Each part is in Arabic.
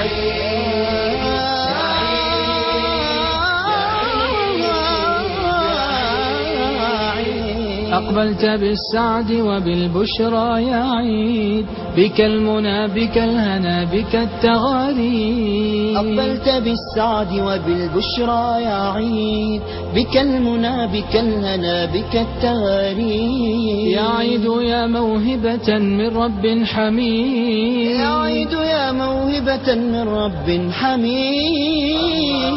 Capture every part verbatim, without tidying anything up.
أقبلت بالسعد وبالبشرى يا عيد، بك المنى بك الهنا بك التغاريد. أقبلت بالسعد وبالبشرى يا عيد، بك المنى بك الهنا بك التغاريد. يا عيد يا موهبة من رب حميد، يا عيد يا موهبة من رب حميد.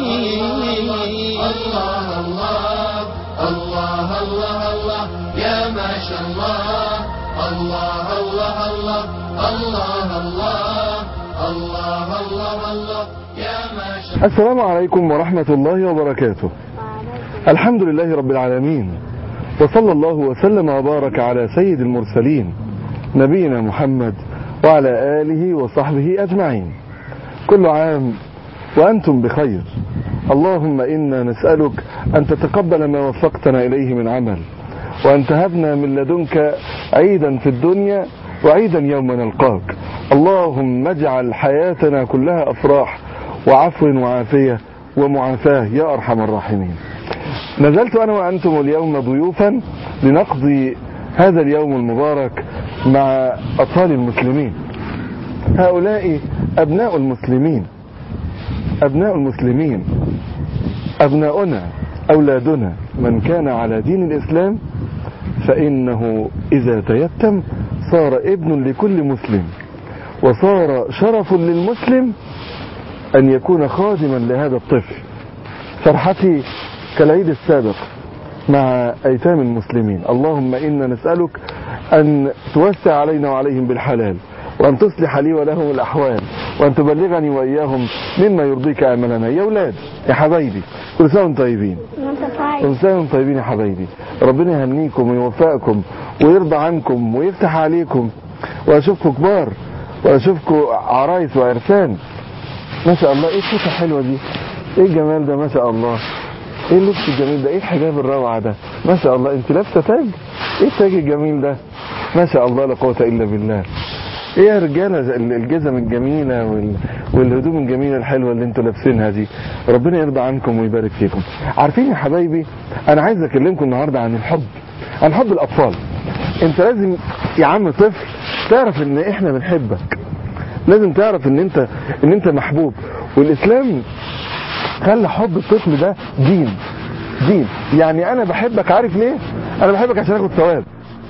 الله الله الله الله الله يا ما شاء الله. الله الله الله الله الله الله الله الله يا ما شاء الله. السلام عليكم ورحمة الله وبركاته. الحمد لله رب العالمين، وصلى الله وسلم وبارك على سيد المرسلين نبينا محمد وعلى آله وصحبه أجمعين. كل عام وأنتم بخير. اللهم إنا نسألك أن تتقبل ما وفقتنا إليه من عمل، وأن تهبنا من لدنك عيدا في الدنيا وعيدا يوم نلقاك. اللهم اجعل حياتنا كلها أفراح وعفو وعافية ومعافاة يا أرحم الراحمين. نزلت أنا وأنتم اليوم ضيوفا لنقضي هذا اليوم المبارك مع أطفال المسلمين. هؤلاء أبناء المسلمين، أبناء المسلمين، أبناؤنا، أولادنا. من كان على دين الإسلام فإنه إذا تيتم صار ابن لكل مسلم، وصار شرف للمسلم أن يكون خادما لهذا الطفل. فرحتي كالعيد السابق مع أيتام المسلمين. اللهم إنا نسألك أن توسع علينا وعليهم بالحلال، وأن تصلح لي ولهم الأحوال، وأن تبلغني وإياهم مما يرضيك أملنا. يا أولاد يا حبايبي، كل سنة وانتم طيبين. كل سنة وانتم طيبين يا حبايبي. ربنا يهنيكم ويوفقكم ويرضى عنكم ويفتح عليكم، وأشوفكم كبار وأشوفكم عرايس وعرسان. ما شاء الله، إيه الشوطة الحلوة دي، إيه الجمال ده، ما شاء الله، إيه اللبس الجميل ده، إيه الحجاب الروعة ده، ما شاء الله. أنت لابسة تاج، إيه التاج الجميل ده، ما شاء الله، لا قوة إلا بالله. ايه يا رجاله الجزم الجميله والهدوم الجميله الحلوه اللي انتوا لابسينها دي، ربنا يرضى عنكم ويبارك فيكم. عارفين يا حبايبي، انا عايز اكلمكم النهارده عن الحب، عن حب الاطفال. انت لازم يا عم طفل تعرف ان احنا بنحبك، لازم تعرف ان انت ان انت محبوب. والاسلام خلى حب الطفل ده دين، دين. يعني انا بحبك، عارف ليه؟ انا بحبك عشان اخد ثواب.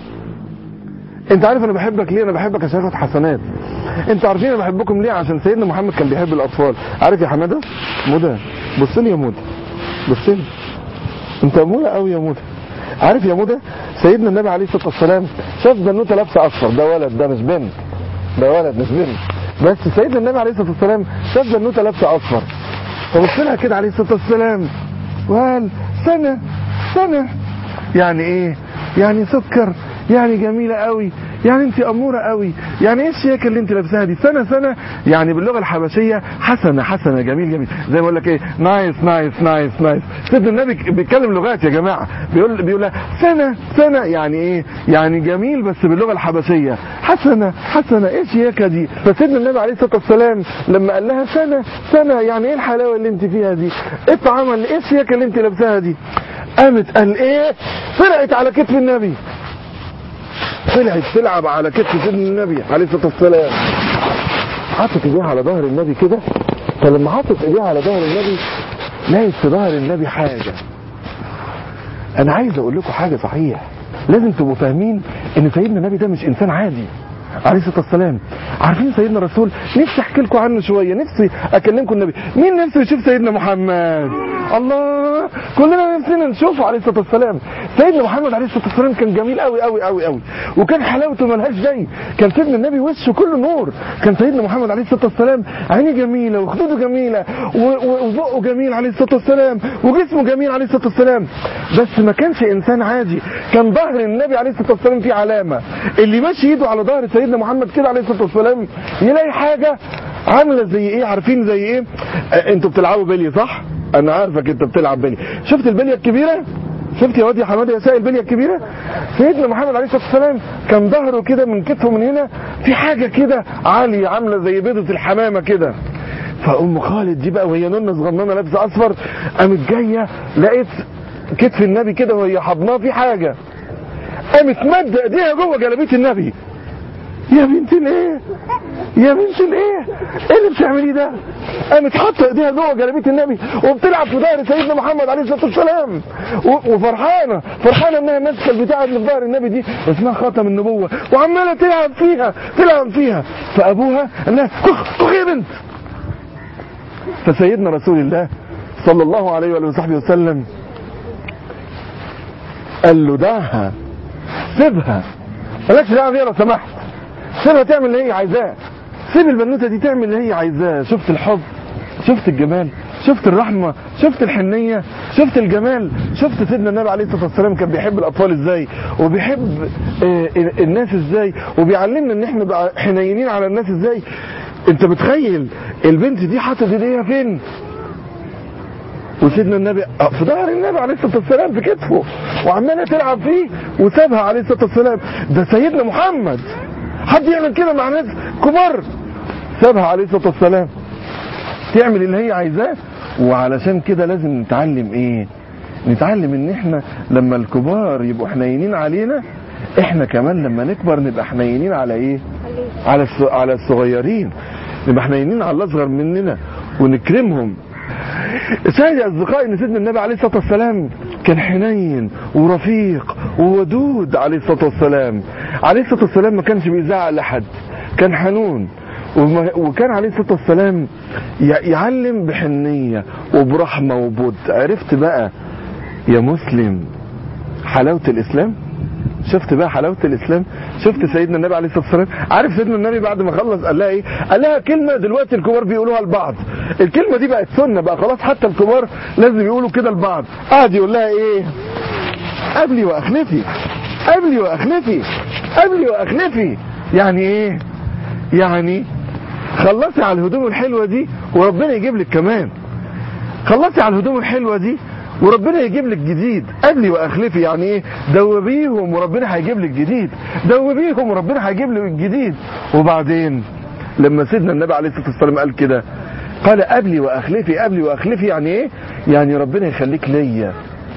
انت عارف انا بحبك ليه؟ انا بحبك عشان اخد حسنات. انت عارفين انا بحبكم ليه؟ عشان سيدنا محمد كان بيحب الاطفال. عارف يا حماده؟ مدى بص لي يا مدى، بص لي، انت اموره قوي يا مدى. عارف يا مدى، سيدنا النبي عليه الصلاه والسلام شاف بنوته لابسه اصفر، ده ولد، ده مش بنت، ده ولد مش بنت، بس سيدنا النبي عليه الصلاه والسلام شاف بنوته لابسه اصفر، فبص لها كده عليه الصلاه والسلام وقال سنه سنه. يعني ايه؟ يعني سكر، يعني جميلة قوي، يعني انت امورة قوي، يعني ايه الشياكة اللي انت لابساها دي، سنة سنة، يعني باللغة الحبشية حسنة حسنة، جميل جميل، زي ما اقول لك ايه، نايس نايس نايس نايس. سيدنا النبي بيتكلم لغات يا جماعة، بيقول بيقول لها سنة سنة، يعني ايه؟ يعني جميل بس باللغة الحبشية، حسنة حسنة، ايه الشياكة دي؟ فسيدنا النبي عليه الصلاة والسلام لما قال لها سنة سنة، يعني ايه الحلاوة اللي انت فيها دي؟ ايه الطعام اللي، ايه الشياكة اللي انت لابساها دي؟ قامت قال ايه؟ طلعت على كتف النبي، طلعت تلعب على كتف سيدنا النبي عليه الصلاه والسلام، حطت ايديها على ظهر النبي كده. فلما حطت ايديها على ظهر النبي لقيت في ظهر النبي حاجه. انا عايز اقول لكم حاجه صحيح، لازم تبقوا فاهمين ان سيدنا النبي ده مش انسان عادي عليه الصلاه والسلام. عارفين سيدنا الرسول، نفسي احكي لكم عنه شويه، نفسي اكلمكم النبي. مين نفسه يشوف سيدنا محمد؟ الله، كلنا نفسنا نشوفه عليه الصلاه والسلام. سيدنا محمد عليه الصلاه والسلام كان جميل قوي قوي قوي قوي، وكان حلاوته ملهاش زي. كان سيدنا النبي وشه كله نور. كان سيدنا محمد عليه الصلاه والسلام عينيه جميله، وخدوده جميله، وبقه جميل عليه الصلاه والسلام، وجسمه جميل عليه الصلاه والسلام. بس ما كانش انسان عادي. كان ظهر النبي عليه الصلاه والسلام فيه علامه، اللي ماشي ايده على ظهر سيدنا محمد كده عليه الصلاه والسلام يلاقي حاجه عامله زي ايه؟ عارفين زي ايه؟ انتوا بتلعبوا بلي صح؟ انا عارفك انت بتلعب بلي. شفت البليه الكبيره؟ شفت يا واد يا حماده يا سائل البليه الكبيره؟ سيدنا محمد عليه الصلاه والسلام كان ظهره كده من كتفه من هنا في حاجه كده عاليه عامله زي بيضه الحمامه كده. فأم خالد دي بقى وهي نونة صغننة لابسة أصفر، قامت جاية لقيت كتف النبي كده وهي حضناه في حاجة، قامت مد ايديها جوه جلابيه النبي. يا بنت الايه يا بنت الايه ايه اللي بتعمليه ده؟ قامت حاطه ايديها جوه جلابيه النبي وبتلعب في ظهر سيدنا محمد عليه الصلاه والسلام، وفرحانه فرحانه انها ماسكه البتاعه اللي في ظهر النبي دي اسمها خاتم النبوه، وعماله تلعب فيها تلعب فيها فابوها قال لها كخ كخ يا بنت. فسيدنا رسول الله صلى الله عليه وآله وصحبه وسلم قال له دعها، سيبها، مالكش دعوه بيها لو سمحت، سيبها تعمل اللي هي عايزاه، سيب البنوته دي تعمل اللي هي عايزاه. شفت الحب، شفت الجمال، شفت الرحمه، شفت الحنيه، شفت الجمال، شفت سيدنا النبي عليه الصلاه والسلام كان بيحب الاطفال ازاي، وبيحب الناس ازاي، وبيعلمنا ان احنا نبقى حنينين على الناس ازاي. انت متخيل البنت دي حاطه ايديها فين؟ وسيدنا النبي في ظهر النبي عليه الصلاه والسلام في كتفه، وعماله تلعب فيه وسابها عليه الصلاه والسلام. ده سيدنا محمد، حد يعمل كده مع ناس كبار؟ سابها عليه الصلاه والسلام تعمل اللي هي عايزاه. وعلشان كده لازم نتعلم ايه؟ نتعلم ان احنا لما الكبار يبقوا حنينين علينا، احنا كمان لما نكبر نبقى حنينين على ايه؟ على على الصغيرين، نبقى حنينين على الاصغر مننا ونكرمهم. شاهد يا اصدقائي ان سيدنا النبي عليه الصلاه والسلام كان حنين ورفيق وودود عليه الصلاه والسلام. عليه الصلاه والسلام ما كانش بيزعق لحد، كان حنون، وكان عليه الصلاه والسلام يعلم بحنيه وبرحمه وبود. عرفت بقى يا مسلم حلاوه الاسلام؟ شفت بقى حلاوه الاسلام؟ شفت سيدنا النبي عليه الصلاه والسلام؟ عارف سيدنا النبي بعد ما خلص قال لها ايه؟ قال لها كلمه دلوقتي الكبار بيقولوها لبعض، الكلمه دي بقت سنه بقى خلاص، حتى الكبار لازم يقولوا كده لبعض. قعد يقول لها ايه؟ قبلي واخلفي، قبلي واخلفي، قبلي واخلفي. يعني ايه؟ يعني خلصي على الهدوم الحلوه دي وربنا يجيب لك كمان، خلصي على الهدوم الحلوه دي وربنا يجيب لك جديد. قبلي واخلفي يعني ايه؟ دوبيهم وربنا هيجيب لك جديد، دوبيهم وربنا هيجيب لك جديد. وبعدين لما سيدنا النبي عليه الصلاه والسلام قال كده، قال قبلي واخلفي، قبلي واخلفي يعني ايه؟ يعني ربنا يخليك ليا،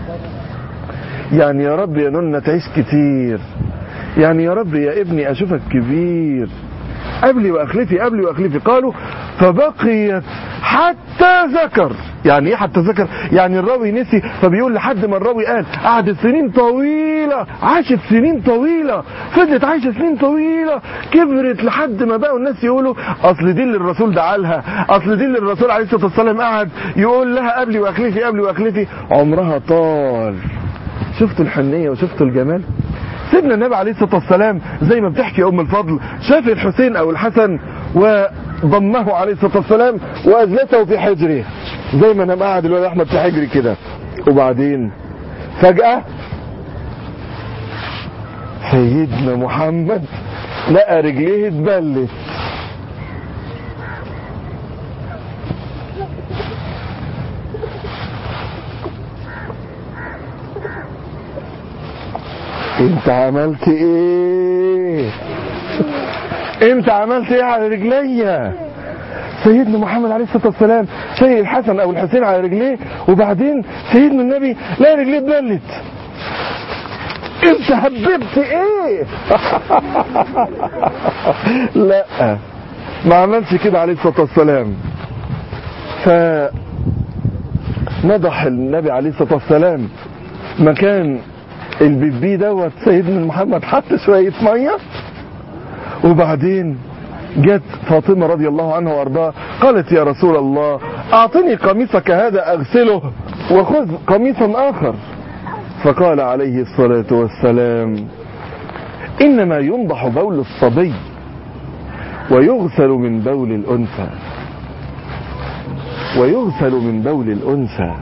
يعني يا رب يا نونة تعيش كتير، يعني يا رب يا ابني اشوفك كبير. قبلي واخلفي، قبلي واخلفي. قالوا فبقيت حتى ذكر. يعني ايه حتى ذكر؟ يعني الراوي نسي، فبيقول لحد ما الراوي قال قعدت سنين طويله، عاشت سنين طويله، فضلت عايشه سنين طويله، كبرت لحد ما بقوا الناس يقولوا اصل دي اللي الرسول دعا لها، اصل دي اللي الرسول عليه الصلاه والسلام قعد يقول لها قبلي واخلفي قبلي واخلفي. عمرها طال. شفتوا الحنيه وشفتوا الجمال؟ سيدنا النبي عليه الصلاه والسلام زي ما بتحكي ام الفضل، شاف الحسين او الحسن وضمه عليه الصلاه والسلام واجلسه في حجره، زي ما انا قاعد الولد احمد في حجري كده. وبعدين فجاه سيدنا محمد لقى رجليه اتبلت. انت عملت ايه؟ انت عملت ايه على رجليا؟ سيدنا محمد عليه الصلاه والسلام شايل الحسن او الحسين على رجليه، وبعدين سيدنا النبي لا رجليه اتبلت. انت هببت ايه؟ لا ما عملش كده عليه الصلاه والسلام. فنضح النبي عليه الصلاه والسلام مكان البيبي دوت سيدنا محمد حط شويه ميه، وبعدين جت فاطمه رضي الله عنها وارضاها قالت يا رسول الله اعطني قميصك هذا اغسله وخذ قميصا اخر. فقال عليه الصلاه والسلام انما ينضح بول الصبي ويغسل من بول الانثى، ويغسل من بول الانثى.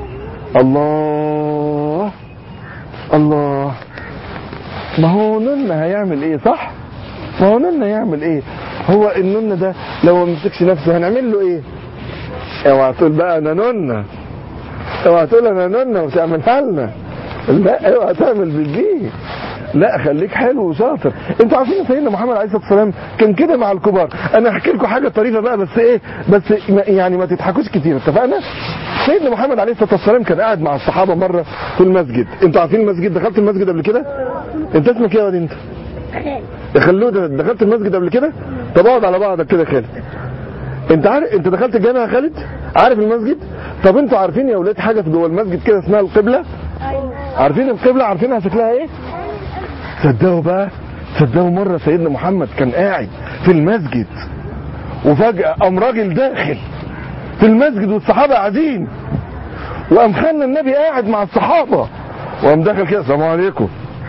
الله الله. ما هو نونا هيعمل ايه؟ صح؟ ما هو نونا يعمل ايه؟ هو النونا ده لو ما مسكش نفسه هنعمل له ايه؟ اوعى تقول بقى انا نونا، اوعى تقول انا نونا وتعملها لنا، لا اوعى تعمل بالبيه، لا خليك حلو وشاطر. انتوا عارفين سيدنا محمد عليه الصلاه والسلام كان كده مع الكبار. انا هحكي لكم حاجه طريفه بقى، بس ايه بس يعني ما تضحكوش كتير، اتفقنا؟ سيدنا محمد عليه الصلاه والسلام كان قاعد مع الصحابه مره في المسجد. انتوا عارفين المسجد؟ دخلت المسجد قبل كده؟ انت اسمك ايه يا واد انت؟ يا خلود. دخلت المسجد قبل كده؟ طب اقعد على بعضك كده خالد. انت عارف انت دخلت الجامع يا خالد؟ عارف المسجد؟ طب انتوا عارفين يا اولاد حاجه في جوه المسجد كده اسمها القبله؟ عارفين القبله؟ عارفينها شكلها ايه؟ تصدقوا بقى، تصدقوا مره سيدنا محمد كان قاعد في المسجد وفجاه قام راجل داخل في المسجد والصحابه قاعدين، وقام خلى النبي قاعد مع الصحابه، وقام داخل كده السلام عليكم،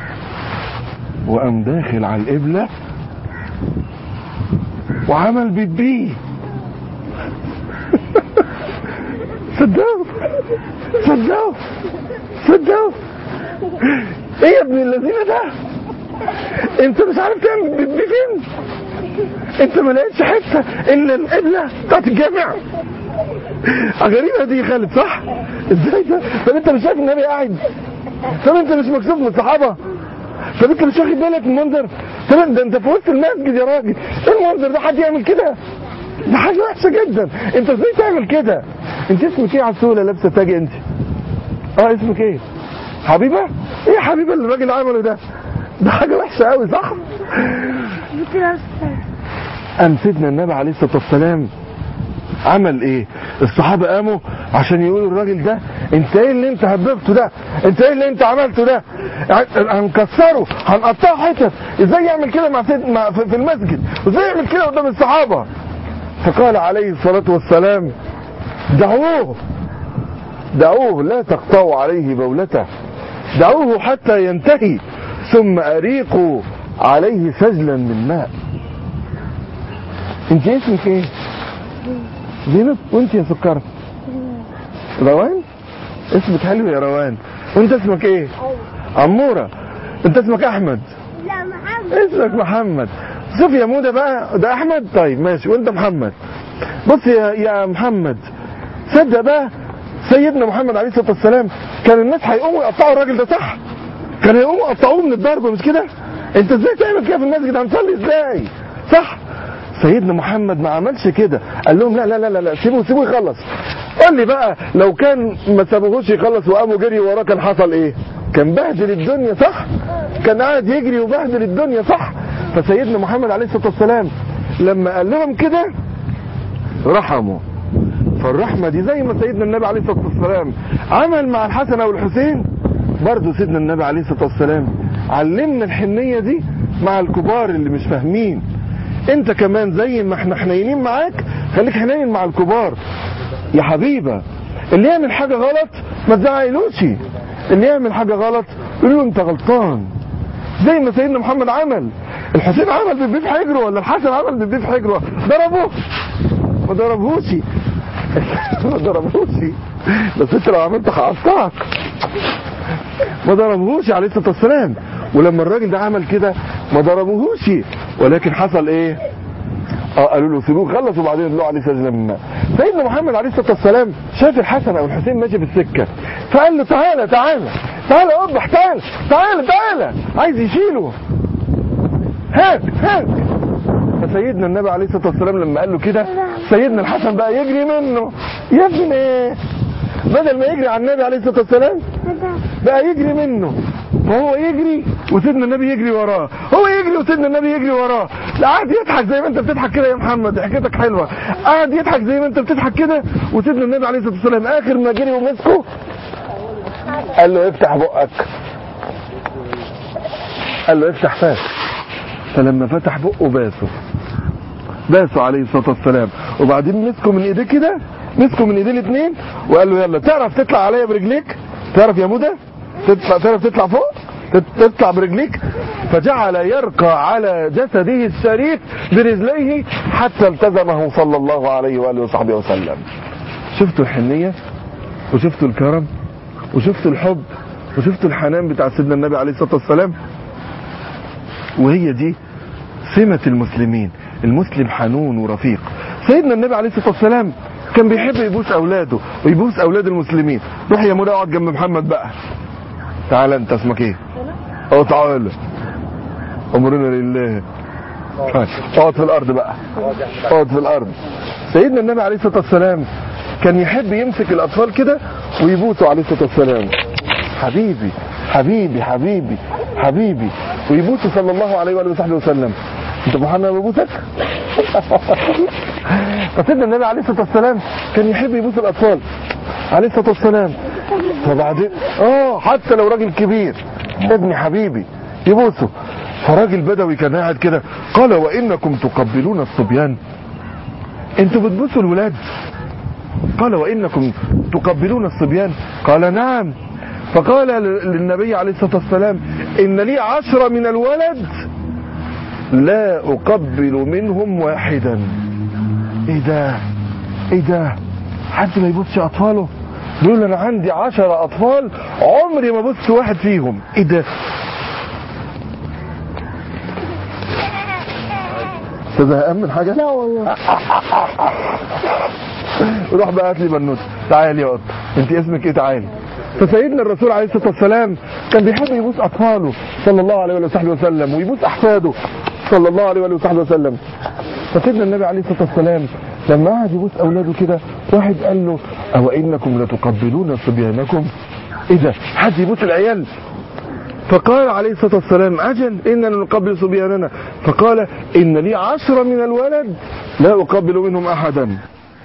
وقام داخل على القبله وعمل بيبي. صدقوا صدقوا صدقوا ايه يا ابن الذين ده؟ انت مش عارف تعمل بيبي فين؟ انت ما لقيتش حته الا القبله بتاعت الجامع. غريبه دي يا خالد صح؟ ازاي ده؟ طب انت مش شايف النبي قاعد؟ طب انت مش مكسوف من الصحابه؟ طب انت مش واخد بالك من المنظر؟ طب ده انت في وسط المسجد يا راجل، ايه المنظر ده؟ حد يعمل كده؟ ده حاجه وحشه جدا. انت ازاي تعمل كده؟ انت اسمك ايه يا عسوله لابسه تاجي انت؟ اه اسمك ايه؟ حبيبه؟ ايه يا حبيبه اللي الراجل عمله ده؟ ده حاجه وحشه قوي صح؟ قام سيدنا النبي عليه الصلاه والسلام عمل ايه؟ الصحابه قاموا عشان يقولوا الراجل ده انت ايه اللي انت هببته ده؟ انت ايه اللي انت عملته ده؟ هنكسره هنقطعه حتت. ازاي يعمل كده مع سيد مع في المسجد؟ وازاي يعمل كده قدام الصحابه؟ فقال عليه الصلاه والسلام دعوه دعوه لا تقطعوا عليه بولته، دعوه حتى ينتهي ثم اريقوا عليه سجلا من ماء. انت اسمك ايه؟ زينب. وانت يا سكر؟ روان. اسمك حلو يا روان. وانت اسمك ايه؟ عموره. انت اسمك احمد؟ لا محمد. اسمك محمد. شوف يا مودة بقى ده احمد. طيب ماشي. وانت محمد. بص يا يا محمد، صدق بقى سيدنا محمد عليه الصلاه والسلام كان الناس هيقوموا يقطعوا الراجل ده صح؟ كانوا يقوموا يقطعوه من الضرب مش كده؟ انت ازاي تعمل كده في المسجد؟ هنصلي ازاي؟ صح؟ سيدنا محمد ما عملش كده، قال لهم لا لا لا لا سيبوه سيبوه يخلص. قال لي بقى لو كان ما سابوهوش يخلص وقاموا جري وراه كان حصل ايه؟ كان بهدل الدنيا صح؟ كان قاعد يجري وبهدل الدنيا صح؟ فسيدنا محمد عليه الصلاه والسلام لما قال لهم كده رحموا. فالرحمه دي زي ما سيدنا النبي عليه الصلاه والسلام عمل مع الحسن والحسين، برضه سيدنا النبي عليه الصلاه والسلام علمنا الحنيه دي مع الكبار اللي مش فاهمين. انت كمان زي ما احنا حنينين معاك خليك حنين مع الكبار يا حبيبه. اللي يعمل حاجه غلط ما تزعلوش، اللي يعمل حاجه غلط قول له انت غلطان، زي ما سيدنا محمد عمل. الحسين عمل بالبيب في حجره ولا الحسن عمل بالبيب في حجره؟ ضربوه ما ضربوش ما ضربوش بس انت لو عملت هقطعك. ما ضربوهوش عليه الصلاه والسلام. ولما الراجل ده عمل كده ما ضربوهوش، ولكن حصل ايه؟ اه قالوا له سيبوه خلص وبعدين يطلعوا عليه سجله من الماء. سيدنا محمد عليه الصلاه والسلام شاف الحسن او الحسين ماشي في السكه فقال له تعالى تعالى تعالى اذبح تعالى تعالى تعالى، عايز يشيله هاك هاك. فسيدنا النبي عليه الصلاه والسلام لما قال له كده سيدنا الحسن بقى يجري منه. يا ابني ايه؟ بدل ما يجري على النبي عليه الصلاه والسلام بقى يجري منه. فهو يجري وسيدنا النبي يجري وراه، هو يجري وسيدنا النبي يجري وراه. لا قاعد يضحك زي ما انت بتضحك كده يا محمد، حكايتك حلوه. قاعد يضحك زي ما انت بتضحك كده، وسيدنا النبي عليه الصلاه والسلام اخر ما جري ومسكه قال له افتح بقك، قال له افتح فاك. فلما فتح بقه باسه باسه عليه الصلاه والسلام، وبعدين مسكه من ايديه كده، مسكه من ايديه الاثنين وقال له يلا تعرف تطلع عليا برجليك؟ تعرف يا مودة تطلع؟ تعرف تطلع فوق؟ تطلع برجليك؟ فجعل يرقى على جسده الشريف برجليه حتى التزمه صلى الله عليه واله وصحبه وسلم. شفتوا الحنيه وشفتوا الكرم وشفتوا الحب وشفتوا الحنان بتاع سيدنا النبي عليه الصلاه والسلام. وهي دي سمه المسلمين، المسلم حنون ورفيق. سيدنا النبي عليه الصلاه والسلام كان بيحب يبوس اولاده ويبوس اولاد المسلمين. روح يا مولى اقعد جنب محمد بقى. تعالى انت اسمك ايه؟ اه تعالى امرنا لله. اقعد في الارض بقى، اقعد في الارض. سيدنا النبي عليه الصلاه والسلام كان يحب يمسك الاطفال كده ويبوسوا عليه الصلاه والسلام. حبيبي حبيبي حبيبي حبيبي، ويبوسوا صلى الله عليه واله وصحبه وسلم. انت محمد ببوسك؟ فسيدنا النبي عليه الصلاه والسلام كان يحب يبوس الاطفال عليه الصلاه والسلام. فبعدين اه حتى لو راجل كبير ابني حبيبي يبوسه. فراجل بدوي كان قاعد كده قال وانكم تقبلون الصبيان، انتوا بتبوسوا الولاد؟ قال وانكم تقبلون الصبيان؟ قال نعم. فقال للنبي عليه الصلاه والسلام ان لي عشرة من الولد لا اقبل منهم واحدا. ايه ده ايه ده؟ حد ما يبوسش اطفاله؟ بيقول انا عندي عشرة اطفال عمري ما بوست واحد فيهم. ايه ده؟ زهقان من حاجه؟ لا والله. روح بقى هات لي بنوته. تعالي يا قط، انت اسمك ايه؟ تعالي. فسيدنا الرسول عليه الصلاه والسلام كان بيحب يبوس اطفاله صلى الله عليه وصحبه وسلم، ويبوس احفاده صلى الله عليه وصحبه وسلم. فسيدنا النبي عليه الصلاه والسلام لما قعد يبوس اولاده كده، واحد قال له او انكم لتقبلون صبيانكم؟ ايه ده؟ حد يبوس العيال؟ فقال عليه الصلاه والسلام اجل اننا نقبل صبياننا. فقال ان لي عشرة من الولد لا اقبل منهم احدا.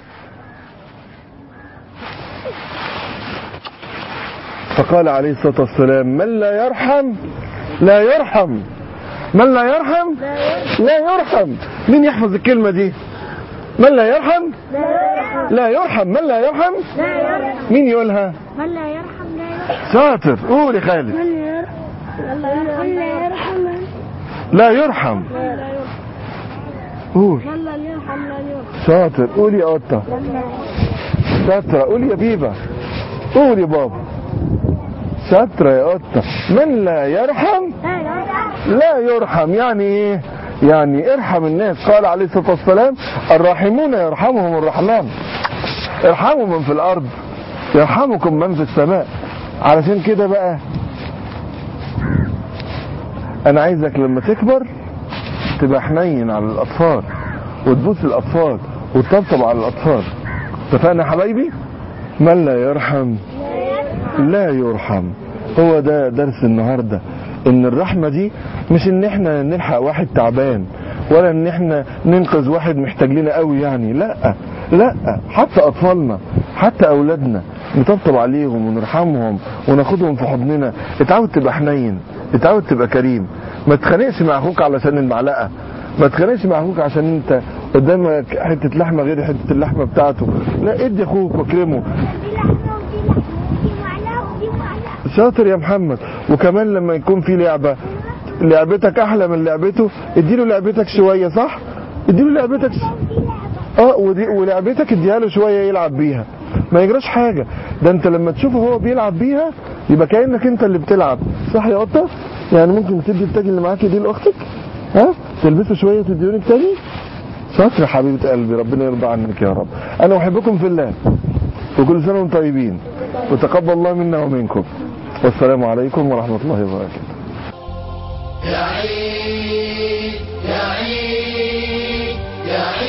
فقال عليه الصلاه والسلام من لا يرحم لا يرحم، من لا يرحم لا يرحم. مين يحفظ الكلمه دي؟ من لا يرحم لا يرحم، من لا يرحم مين يقولها؟ من لا يرحم لا يرحم. شاطر، قول يا خالد. من لا يرحم من لا يرحم لا يرحم. قول. من لا يرحم لا يرحم. شاطر، قول يا قطه. شاطره، قول يا بيبه. قول يا بابا. شاطره يا قطه. من لا يرحم لا يرحم. يعني ايه؟ يعني ارحم الناس. قال عليه الصلاه والسلام الراحمون يرحمهم الرحمن. ارحموا من في الارض يرحمكم من في السماء. علشان كده بقى انا عايزك لما تكبر تبقى حنين على الاطفال وتبوس الاطفال وتطبطب على الاطفال. اتفقنا يا حبايبي؟ من لا يرحم لا يرحم. هو ده درس النهارده، ان الرحمه دي مش ان احنا نلحق واحد تعبان ولا ان احنا ننقذ واحد محتاج لنا قوي يعني. لا لا، حتى اطفالنا حتى اولادنا نطبطب عليهم ونرحمهم وناخدهم في حضننا. اتعود تبقى حنين، اتعود تبقى كريم. ما تخانقش مع اخوك علشان المعلقه، ما تخانقش مع اخوك عشان انت قدامك حته لحمه غير حته اللحمه بتاعته. لا، ادي اخوك واكرمه. شاطر يا محمد. وكمان لما يكون في لعبه لعبتك احلى من لعبته اديله لعبتك شويه، صح؟ اديله لعبتك ش... اه ودي ولعبتك اديها له شويه يلعب بيها، ما يجراش حاجه. ده انت لما تشوفه هو بيلعب بيها يبقى كانك انت اللي بتلعب، صح يا قطه؟ يعني ممكن تدي التاج اللي معاكي دي لاختك، ها تلبسه شويه تديونك تاني. شاطر يا حبيبه قلبي، ربنا يرضى عنك يا رب. انا احبكم في الله، وكل سنه وانتم طيبين، وتقبل الله منا ومنكم، والسلام عليكم ورحمه الله وبركاته. يا عيد يا عيد